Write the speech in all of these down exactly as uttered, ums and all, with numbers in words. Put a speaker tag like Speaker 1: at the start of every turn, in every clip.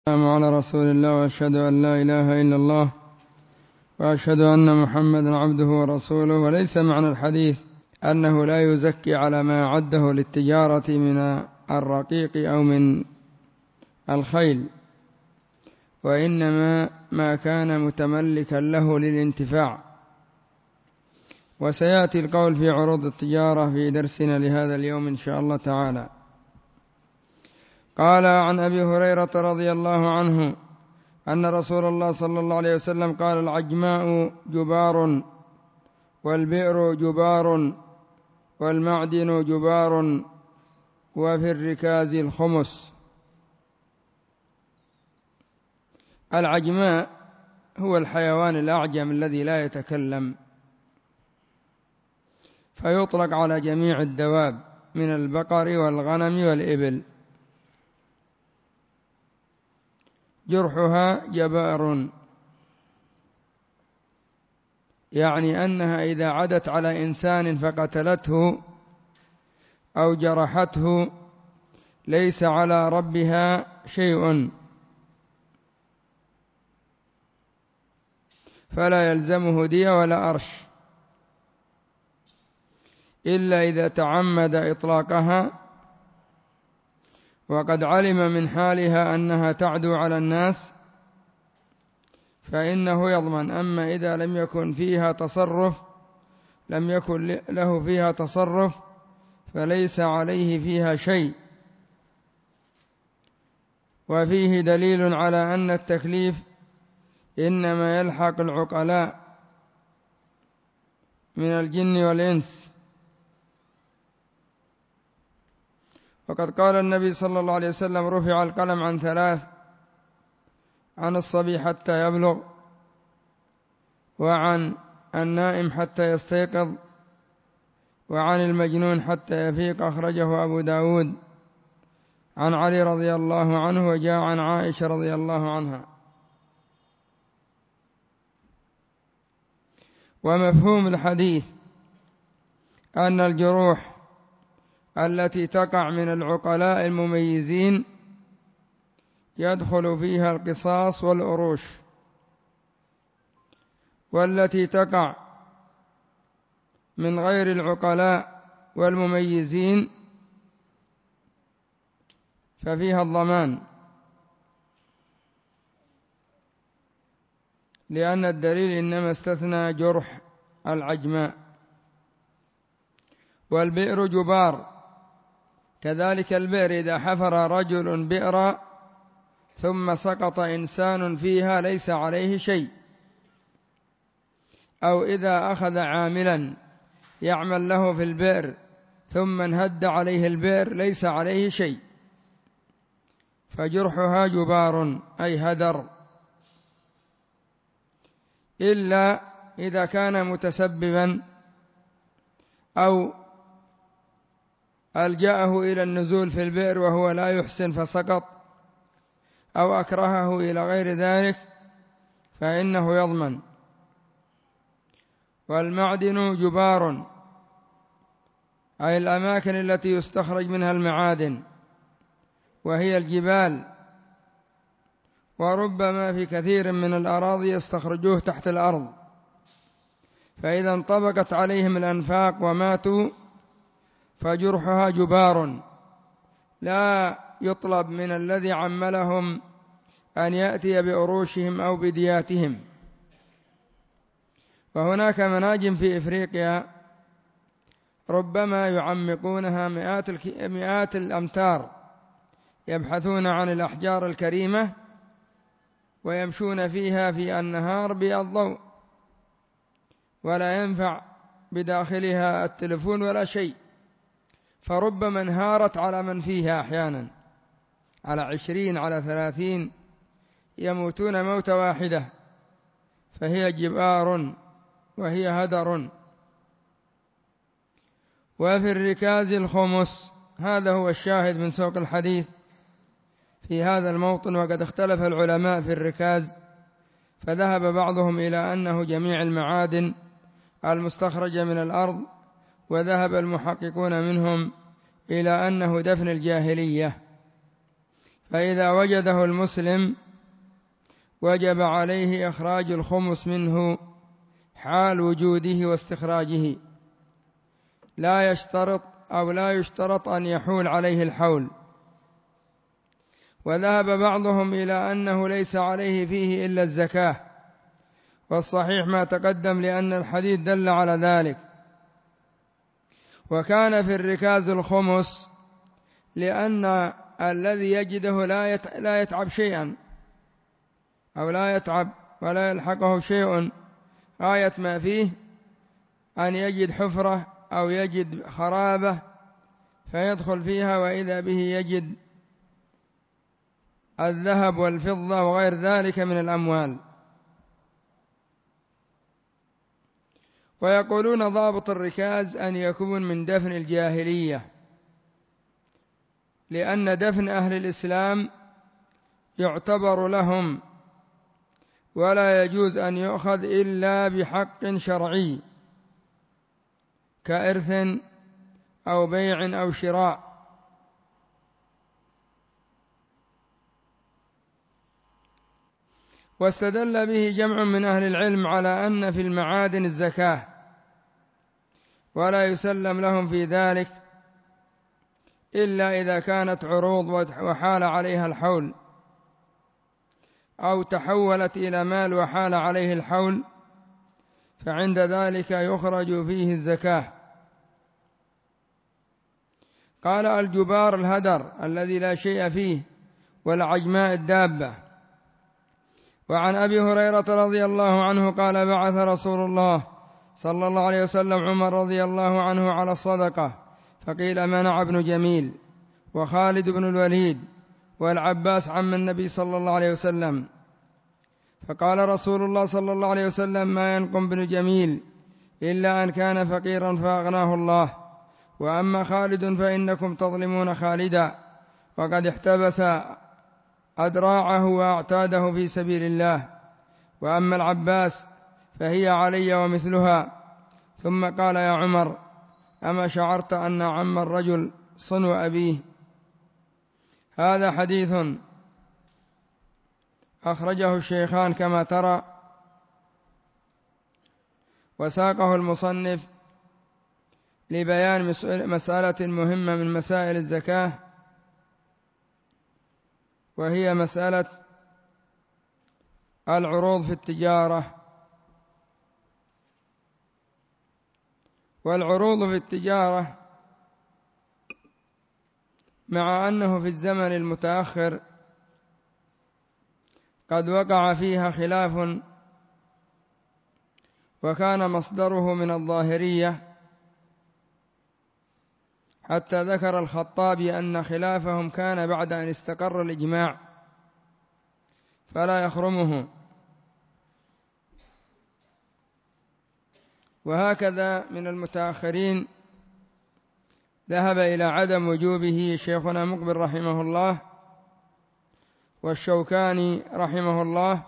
Speaker 1: السلام على رسول الله، وأشهد أن لا إله إلا الله، وأشهد أن محمدا عبده ورسوله. وليس معنى الحديث أنه لا يزكي على ما أعده للتجارة من الرقيق أو من الخيل، وإنما ما كان متملكا له للانتفاع. وسيأتي القول في عروض التجارة في درسنا لهذا اليوم إن شاء الله تعالى. قال عن أبي هريرة رضي الله عنه أن رسول الله صلى الله عليه وسلم قال: العجماء جبار، والبئر جبار، والمعدن جبار، وفي الركاز الخمس. العجماء هو الحيوان الأعجم الذي لا يتكلم، فيطلق على جميع الدواب من البقر والغنم والإبل. جرحها جبار، يعني أنها إذا عدت على إنسان فقتلته أو جرحته ليس على ربها شيء، فلا يلزمه دية ولا أرش، إلا إذا تعمد إطلاقها وقد علم من حالها أنها تعدو على الناس فإنه يضمن. أما إذا لم يكن فيها تصرف لم يكن له فيها تصرف فليس عليه فيها شيء. وفيه دليل على أن التكليف إنما يلحق العقلاء من الجن والإنس. وقد قال النبي صلى الله عليه وسلم: رفع القلم عن ثلاث: عن الصبي حتى يبلغ، وعن النائم حتى يستيقظ، وعن المجنون حتى يفيق. أخرجه أبو داود عن علي رضي الله عنه، وجاء عن عائشة رضي الله عنها. ومفهوم الحديث أن الجروح التي تقع من العقلاء المميزين يدخل فيها القصاص والأروش، والتي تقع من غير العقلاء والمميزين ففيها الضمان، لأن الدليل إنما استثنى جرح العجماء. والبئر جبار، كذلك البئر إذا حفر رجل بئرا ثم سقط إنسان فيها ليس عليه شيء، أو إذا أخذ عاملا يعمل له في البئر ثم انهد عليه البئر ليس عليه شيء، فجرحها جبار أي هدر، إلا إذا كان متسببا أو ألجأه إلى النزول في البئر وهو لا يحسن فسقط، أو أكرهه إلى غير ذلك فإنه يضمن. والمعدن جبار أي الأماكن التي يستخرج منها المعادن، وهي الجبال، وربما في كثير من الأراضي يستخرجوه تحت الأرض، فإذا انطبقت عليهم الأنفاق وماتوا فجرحها جبار. لا يطلب من الذي عملهم أن يأتي بأروشهم أو بدياتهم. وهناك مناجم في إفريقيا ربما يعمقونها مئات, مئات الأمتار، يبحثون عن الأحجار الكريمة ويمشون فيها في النهار بالضوء، ولا ينفع بداخلها التلفون ولا شيء، فربما انهارت على من فيها أحيانا على عشرين على ثلاثين، يموتون موت واحدة، فهي جبار وهي هدر. وفي الركاز الخمس، هذا هو الشاهد من سوق الحديث في هذا الموطن. وقد اختلف العلماء في الركاز، فذهب بعضهم إلى أنه جميع المعادن المستخرجة من الأرض، وذهب المحققون منهم إلى أنه دفن الجاهلية، فإذا وجده المسلم وجب عليه إخراج الخمس منه حال وجوده واستخراجه، لا يشترط أو لا يشترط أن يحول عليه الحول. وذهب بعضهم إلى أنه ليس عليه فيه إلا الزكاة، والصحيح ما تقدم لأن الحديث دل على ذلك. وكان في الركاز الخمس لأن الذي يجده لا يتعب شيئا أو لا يتعب ولا يلحقه شيء، غاية ما فيه أن يجد حفرة أو يجد خرابة فيدخل فيها وإذا به يجد الذهب والفضة وغير ذلك من الأموال. ويقولون ضابط الركاز أن يكون من دفن الجاهلية، لأن دفن أهل الإسلام يعتبر لهم ولا يجوز أن يؤخذ إلا بحق شرعي كإرث أو بيع أو شراء. واستدل به جمع من أهل العلم على أن في المعادن الزكاة، ولا يسلم لهم في ذلك إلا إذا كانت عروض وحال عليها الحول، أو تحولت إلى مال وحال عليه الحول، فعند ذلك يخرج فيه الزكاة. قال الجبار الهدر الذي لا شيء فيه، والعجماء الدابة. وعن أبي هريرة رضي الله عنه قال بعث رسول الله صلى الله عليه وسلم عمر رضي الله عنه على الصدقة، فقيل منع ابن جميل وخالد بن الوليد والعباس عم النبي صلى الله عليه وسلم، فقال رسول الله صلى الله عليه وسلم ما ينقم بن جميل إلا أن كان فقيرا فأغناه الله، وأما خالد فإنكم تظلمون خالدا وقد احتبس أدراعه وأعتاده في سبيل الله، وأما العباس فهي علي ومثلها. ثم قال يا عمر أما شعرت أن عم الرجل صنو أبيه؟ هذا حديث أخرجه الشيخان كما ترى، وساقه المصنف لبيان مسألة مهمة من مسائل الزكاة، وهي مسألة العروض في التجارة. والعروض في التجارة مع أنه في الزمن المتأخر قد وقع فيها خلاف، وكان مصدره من الظاهرية، حتى ذكر الخطابي أن خلافهم كان بعد أن استقر الإجماع فلا يخرمه. وهكذا من المتأخرين ذهب إلى عدم وجوبه شيخنا مقبل رحمه الله والشوكاني رحمه الله،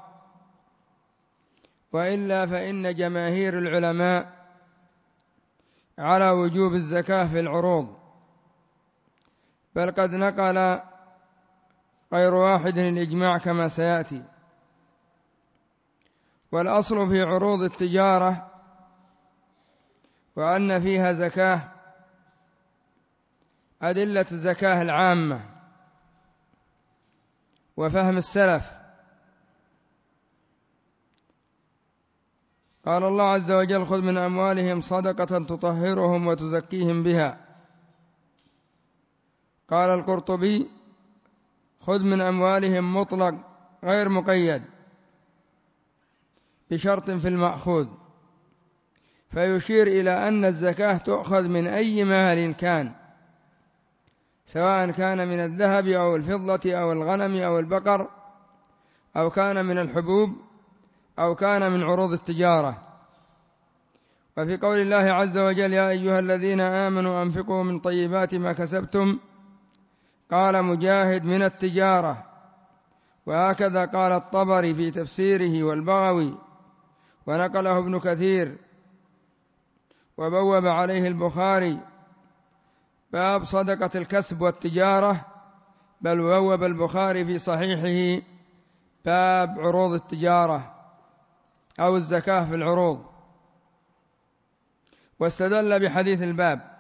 Speaker 1: وإلا فإن جماهير العلماء على وجوب الزكاة في العروض، بل قد نقل غير واحد الإجماع كما سيأتي. والأصل في عروض التجارة وأن فيها زكاة أدلة الزكاة العامة وفهم السلف. قال الله عز وجل خذ من أموالهم صدقة تطهرهم وتزكيهم بها. قال القرطبي خذ من أموالهم مطلق غير مقيد بشرط في المأخوذ، فيشير إلى أن الزكاة تؤخذ من أي مال كان، سواء كان من الذهب أو الفضة أو الغنم أو البقر، أو كان من الحبوب، أو كان من عروض التجارة. وفي قول الله عز وجل يا أيها الذين آمنوا أنفقوا من طيبات ما كسبتم، قال مجاهد من التجارة، وهكذا قال الطبري في تفسيره والبغوي، ونقله ابن كثير، وبوب عليه البخاري باب صدقة الكسب والتجارة بل بوب البخاري في صحيحه باب عروض التجارة أو الزكاة في العروض، واستدل بحديث الباب.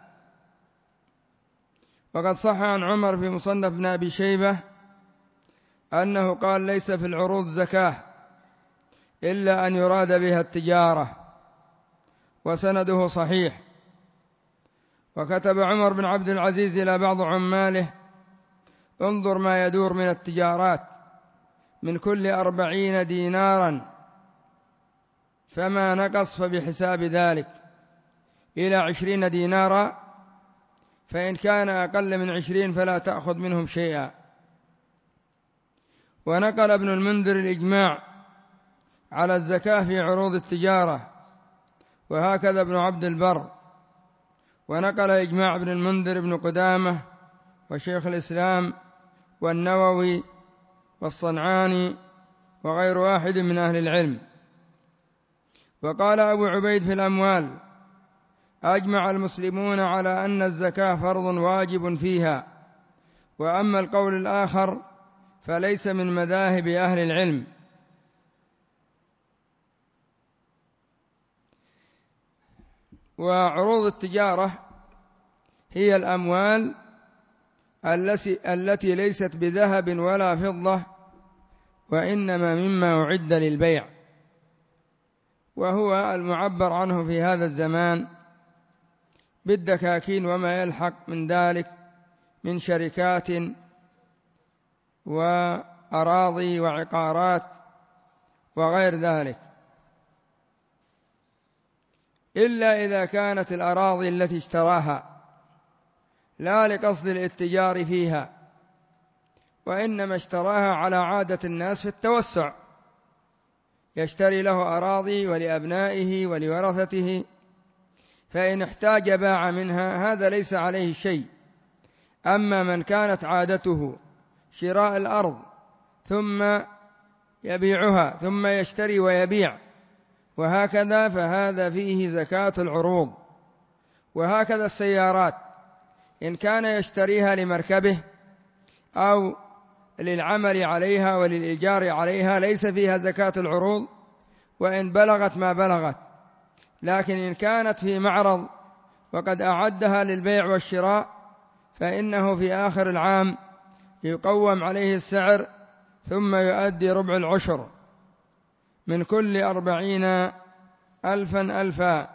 Speaker 1: وقد صح عن عمر في مصنف ابن أبي شيبة أنه قال: ليس في العروض زكاة إلا أن يراد بها التجارة، وسنده صحيح. وكتب عمر بن عبد العزيز إلى بعض عماله: انظر ما يدور من التجارات، من كل أربعين دينارا فما نقص فبحساب ذلك إلى عشرين دينارا، فإن كان أقل من عشرين فلا تأخذ منهم شيئا. ونقل ابن المنذر الإجماع على الزكاة في عروض التجارة، وهكذا ابن عبد البر. ونقل إجماع ابن المنذر ابن قدامة وشيخ الإسلام والنووي والصنعاني وغير واحد من أهل العلم. وقال أبو عبيد في الأموال: أجمع المسلمون على أن الزكاة فرض واجب فيها. وأما القول الآخر فليس من مذاهب أهل العلم. وعروض التجارة هي الأموال التي ليست بذهب ولا فضة، وإنما مما أعد للبيع، وهو المعبر عنه في هذا الزمان بالدكاكين وما يلحق من ذلك من شركات وأراضي وعقارات وغير ذلك، إلا إذا كانت الأراضي التي اشتراها لا لقصد الاتجار فيها، وإنما اشتراها على عادة الناس في التوسع، يشتري له أراضي ولأبنائه ولورثته، فإن احتاج باع منها، هذا ليس عليه شيء. أما من كانت عادته شراء الأرض ثم يبيعها ثم يشتري ويبيع وهكذا، فهذا فيه زكاة العروض. وهكذا السيارات، إن كان يشتريها لمركبه أو للعمل عليها وللإيجار عليها ليس فيها زكاة العروض وإن بلغت ما بلغت. لكن إن كانت في معرض وقد أعدها للبيع والشراء فإنه في آخر العام يقوم عليه السعر ثم يؤدي ربع العشر من كل أربعين ألفا ألفا.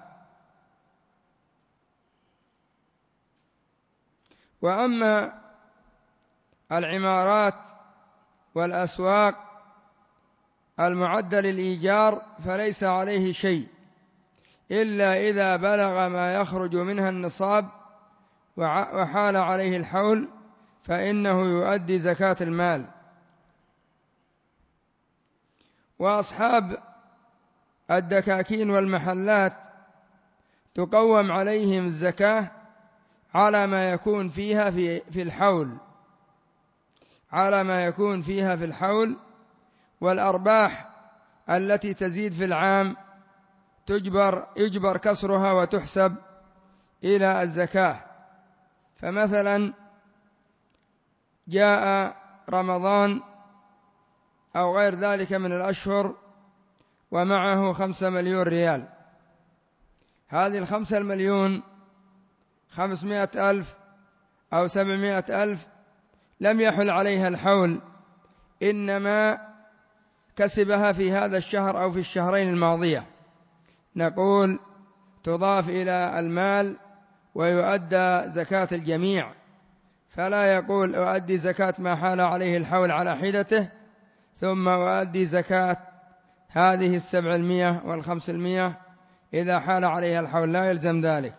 Speaker 1: وأما العمارات والأسواق المعدة للإيجار فليس عليه شيء إلا إذا بلغ ما يخرج منها النصاب وحال عليه الحول، فإنه يؤدي زكاة المال. وأصحاب الدكاكين والمحلات تقوم عليهم الزكاة على ما يكون فيها في في الحول على ما يكون فيها في الحول والأرباح التي تزيد في العام تجبر يجبر كسرها وتحسب إلى الزكاة. فمثلا جاء رمضان أو غير ذلك من الأشهر ومعه خمسة مليون ريال، هذه الخمسة المليون خمسمائة ألف أو سبعمائة ألف لم يحل عليها الحول، إنما كسبها في هذا الشهر أو في الشهرين الماضية، نقول تضاف إلى المال ويؤدى زكاة الجميع، فلا يقول أؤدي زكاة ما حال عليه الحول على حدته ثم أؤدي زكاة هذه السبعمائة والخمسمائة إذا حال عليها الحول، لا يلزم ذلك.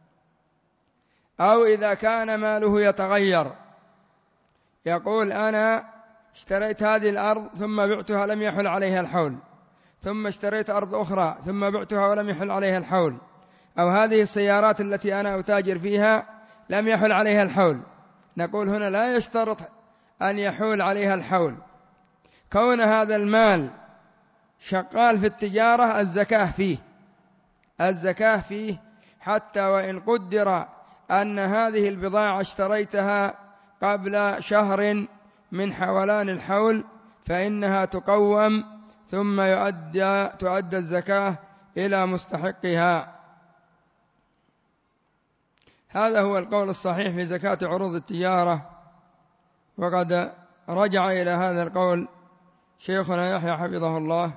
Speaker 1: أو إذا كان ماله يتغير يقول أنا اشتريت هذه الأرض ثم بعتها لم يحل عليها الحول، ثم اشتريت أرض أخرى ثم بعتها ولم يحل عليها الحول، أو هذه السيارات التي أنا أتاجر فيها لم يحل عليها الحول، نقول هنا لا يشترط أن يحول عليها الحول، كون هذا المال شغال في التجارة الزكاة فيه الزكاة فيه حتى وإن قدر أن هذه البضاعة اشتريتها قبل شهر من حولان الحول فإنها تقوم ثم يؤدى تؤدى الزكاة إلى مستحقها. هذا هو القول الصحيح في زكاة عروض التجارة، وقد رجع إلى هذا القول شيخنا يحيى حفظه الله.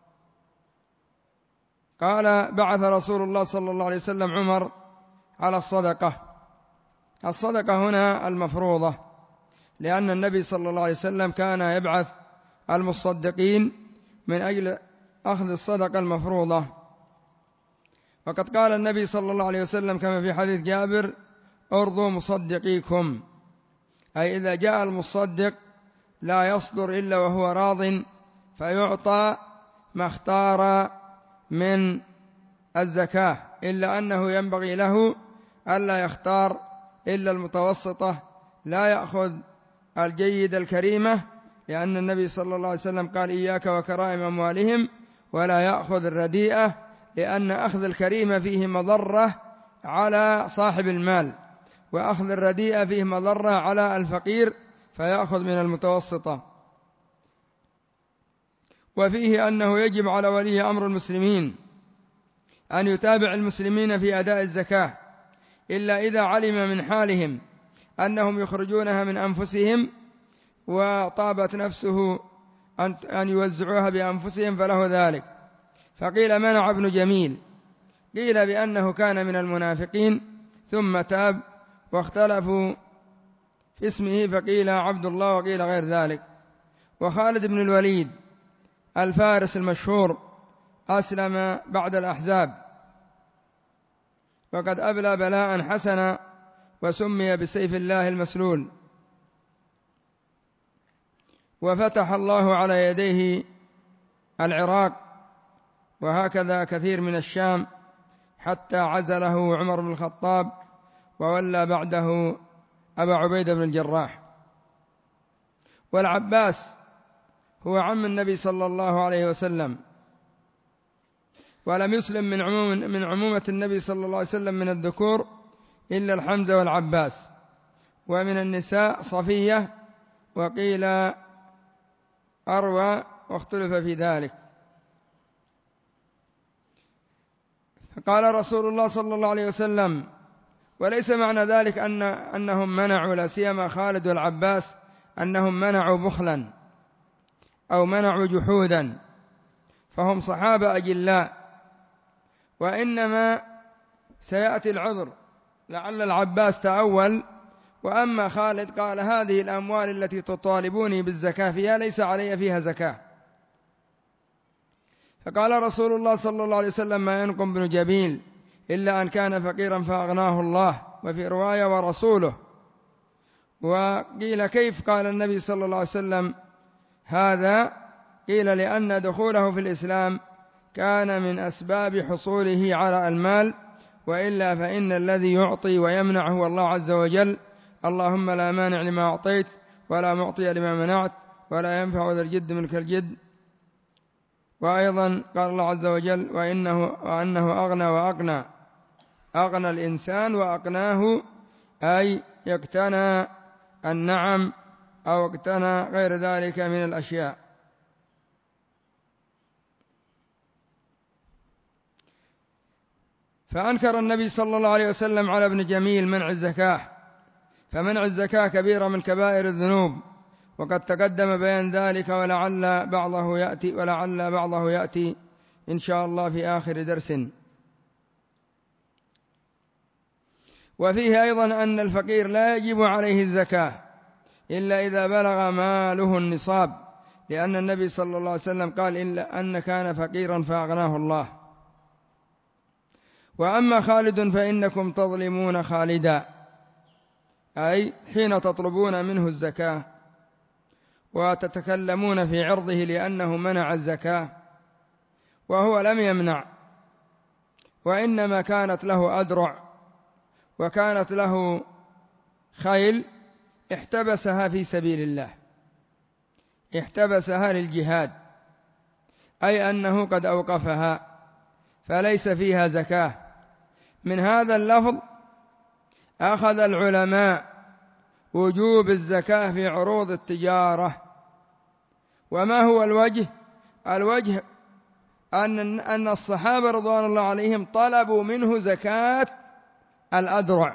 Speaker 1: قال: بعث رسول الله صلى الله عليه وسلم عمر على الصدقة. الصدقة هنا المفروضة، لأن النبي صلى الله عليه وسلم كان يبعث المصدقين من أجل أخذ الصدقة المفروضة. وقد قال النبي صلى الله عليه وسلم كما في حديث جابر: ارضوا مصدقيكم، أي إذا جاء المصدق لا يصدر إلا وهو راض، فيعطى ما اختار من الزكاة، إلا أنه ينبغي له ألا يختار إلا المتوسطة، لا يأخذ الجيد الكريمة، لأن النبي صلى الله عليه وسلم قال: إياك وكرائم أموالهم، ولا يأخذ الرديئة، لأن أخذ الكريمة فيه مضرة على صاحب المال، وأخذ الرديئة فيه مضرة على الفقير، فيأخذ من المتوسطة. وفيه أنه يجب على ولي أمر المسلمين أن يتابع المسلمين في أداء الزكاة، إلا إذا علم من حالهم أنهم يخرجونها من أنفسهم وطابت نفسه أن يوزعوها بأنفسهم فله ذلك. فقيل منع ابن جميل، قيل بأنه كان من المنافقين ثم تاب، واختلفوا في اسمه، فقيل عبد الله وقيل غير ذلك. وخالد بن الوليد الفارس المشهور أسلم بعد الأحزاب، وقد أبلى بلاء حسنا، وسمي بسيف الله المسلول، وفتح الله على يديه العراق، وهكذا كثير من الشام، حتى عزله عمر بن الخطاب وولى بعده أبا عبيدة بن الجراح. والعباس هو عم النبي صلى الله عليه وسلم، ولم يسلم من عموم من عمومة النبي صلى الله عليه وسلم من الذكور إلا الحمزة والعباس، ومن النساء صفية، وقيل أروى، واختلف في ذلك. فقال رسول الله صلى الله عليه وسلم: وليس معنى ذلك أن أنهم منعوا، لا سيما خالد والعباس، أنهم منعوا بخلا أو منعوا جحودا، فهم صحابة أجلاء، وإنما سيأتي العذر، لعل العباس تأول، وأما خالد قال: هذه الأموال التي تطالبوني بالزكاة فيها ليس علي فيها زكاة. فقال رسول الله صلى الله عليه وسلم: ما ينقم بن جبيل إلا أن كان فقيرا فأغناه الله، وفي رواية ورسوله. وقيل كيف قال النبي صلى الله عليه وسلم هذا؟ قيل لأن دخوله في الإسلام كان من أسباب حصوله على المال، وإلا فإن الذي يعطي ويمنع هو الله عز وجل. اللهم لا مانع لما أعطيت ولا معطي لما منعت ولا ينفع ذا الجد منك الجد. وأيضا قال الله عز وجل: وإنه وأنه أغنى وأقنى، أغنى الإنسان وأقناه، أي يقتنى النعم أو اقتنى غير ذلك من الأشياء. فأنكر النبي صلى الله عليه وسلم على ابن جميل منع الزكاة، فمنع الزكاة كبيرة من كبائر الذنوب، وقد تقدم بيان ذلك، ولعل بعضه يأتي ولعل بعضه يأتي إن شاء الله في آخر درس. وفيه أيضا أن الفقير لا يجب عليه الزكاة إلا إذا بلغ ماله النصاب، لأن النبي صلى الله عليه وسلم قال: إلا أن كان فقيرا فأغناه الله. وأما خالد فإنكم تظلمون خالدا، أي حين تطلبون منه الزكاة وتتكلمون في عرضه لأنه منع الزكاة، وهو لم يمنع، وإنما كانت له أدرع وكانت له خيل احتبسها في سبيل الله، احتبسها للجهاد، أي أنه قد أوقفها فليس فيها زكاة. من هذا اللفظ أخذ العلماء وجوب الزكاة في عروض التجارة. وما هو الوجه؟ الوجه أن أن الصحابة رضوان الله عليهم طلبوا منه زكاة الأدرع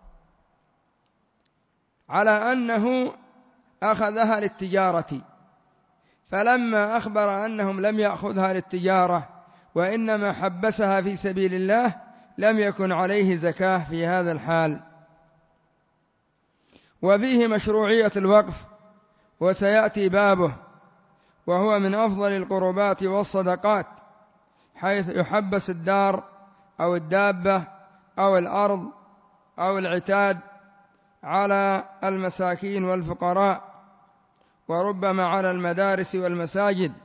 Speaker 1: على أنه أخذها للتجارة، فلما أخبر أنهم لم يأخذها للتجارة وإنما حبسها في سبيل الله لم يكن عليه زكاة في هذا الحال. وفيه مشروعية الوقف، وسيأتي بابه، وهو من أفضل القربات والصدقات، حيث يحبس الدار أو الدابة أو الأرض أو العتاد على المساكين والفقراء، وربما على المدارس والمساجد.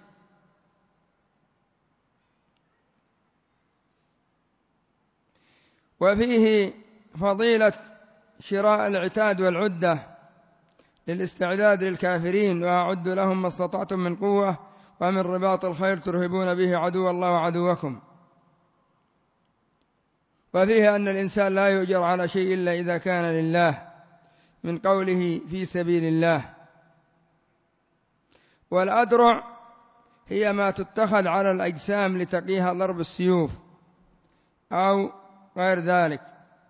Speaker 1: وفيه فضيلة شراء العتاد والعدة للاستعداد للكافرين، وأعد لهم ما استطعتم من قوة ومن رباط الخير ترهبون به عدو الله وعدوكم. وفيه أن الإنسان لا يؤجر على شيء إلا إذا كان لله، من قوله في سبيل الله. والأدرع هي ما تتخذ على الأجسام لتقيها ضرب السيوف أو غير ذلك.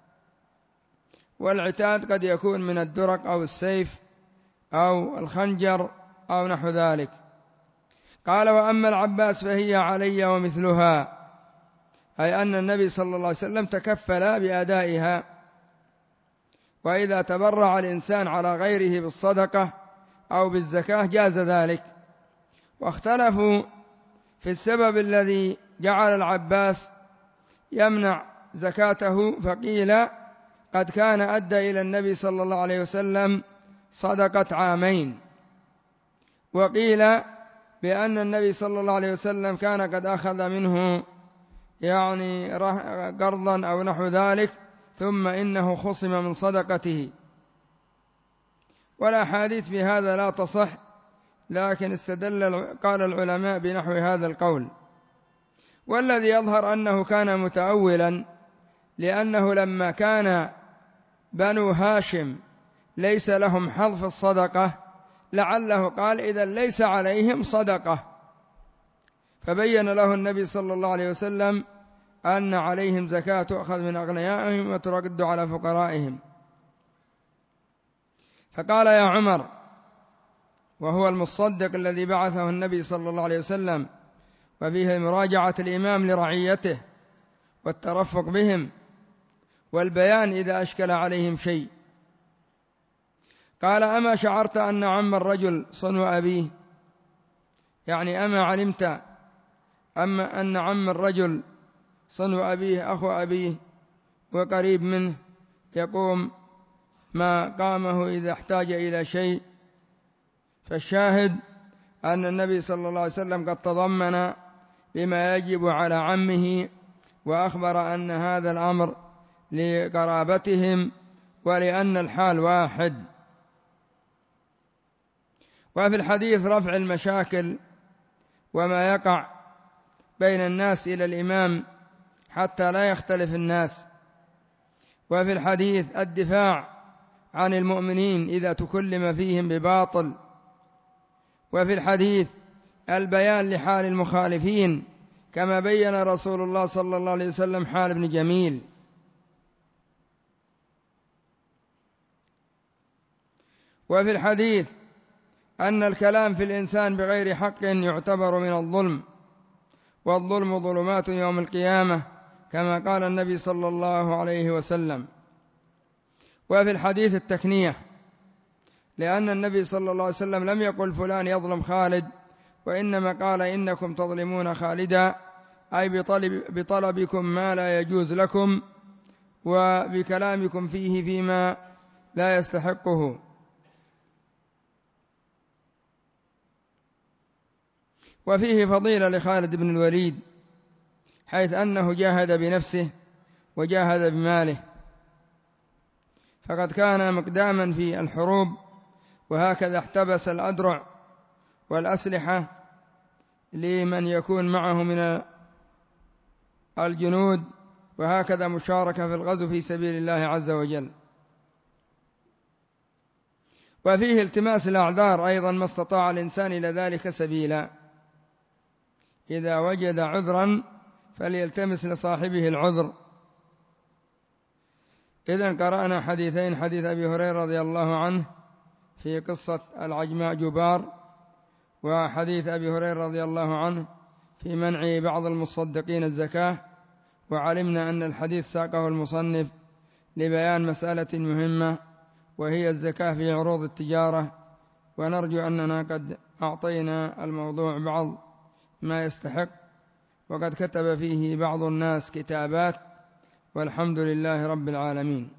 Speaker 1: والعتاد قد يكون من الدرق أو السيف أو الخنجر أو نحو ذلك. قال: وأما العباس فهي علي ومثلها، أي أن النبي صلى الله عليه وسلم تكفل بأدائها. وإذا تبرع الإنسان على غيره بالصدقة أو بالزكاة جاز ذلك. واختلفوا في السبب الذي جعل العباس يمنع زكاته، فقيل قد كان أدى إلى النبي صلى الله عليه وسلم صدقة عامين، وقيل بأن النبي صلى الله عليه وسلم كان قد أخذ منه يعني قرضا أو نحو ذلك، ثم إنه خصم من صدقته. والأحاديث في هذا لا تصح، لكن استدل قال العلماء بنحو هذا القول. والذي يظهر أنه كان متأولا، لأنه لما كان بنو هاشم ليس لهم حظ في الصدقة لعله قال إذا ليس عليهم صدقة، فبين له النبي صلى الله عليه وسلم أن عليهم زكاة تؤخذ من أغنيائهم وترد على فقرائهم. فقال: يا عمر، وهو المصدق الذي بعثه النبي صلى الله عليه وسلم، وفيه مراجعة الإمام لرعيته والترفق بهم والبيان إذا أشكل عليهم شيء. قال: أما شعرت أن عم الرجل صنو أبيه؟ يعني أما علمت أما أن عم الرجل صنو أبيه أخو أبيه وقريب منه يقوم ما قامه إذا احتاج إلى شيء. فالشاهد أن النبي صلى الله عليه وسلم قد تضمن بما يجب على عمه، وأخبر أن هذا الأمر لقرابتهم ولأن الحال واحد. وفي الحديث رفع المشاكل وما يقع بين الناس إلى الإمام حتى لا يختلف الناس. وفي الحديث الدفاع عن المؤمنين إذا تكلم فيهم بباطل. وفي الحديث البيان لحال المخالفين كما بين رسول الله صلى الله عليه وسلم حال ابن جميل. وفي الحديث أن الكلام في الإنسان بغير حق يعتبر من الظلم، والظلم ظلمات يوم القيامة كما قال النبي صلى الله عليه وسلم. وفي الحديث التكنية، لأن النبي صلى الله عليه وسلم لم يقل فلان يظلم خالد، وإنما قال إنكم تظلمون خالدا، أي بطلب بطلبكم ما لا يجوز لكم وبكلامكم فيه فيما لا يستحقه. وفيه فضيلة لخالد بن الوليد، حيث أنه جاهد بنفسه وجاهد بماله، فقد كان مقداما في الحروب، وهكذا احتبس الأدرع والأسلحة لمن يكون معه من الجنود، وهكذا مشاركة في الغزو في سبيل الله عز وجل. وفيه التماس الأعذار أيضا ما استطاع الإنسان إلى ذلك سبيلا، إذا وجد عذرا فليلتمس لصاحبه العذر. إذن قرأنا حديثين، حديث أبي هريرة رضي الله عنه في قصة العجماء جبار، وحديث أبي هريرة رضي الله عنه في منع بعض المصدقين الزكاة. وعلمنا أن الحديث ساقه المصنف لبيان مسألة مهمة وهي الزكاة في عروض التجارة، ونرجو أننا قد أعطينا الموضوع بعض ما يستحق، وقد كتب فيه بعض الناس كتابات، والحمد لله رب العالمين.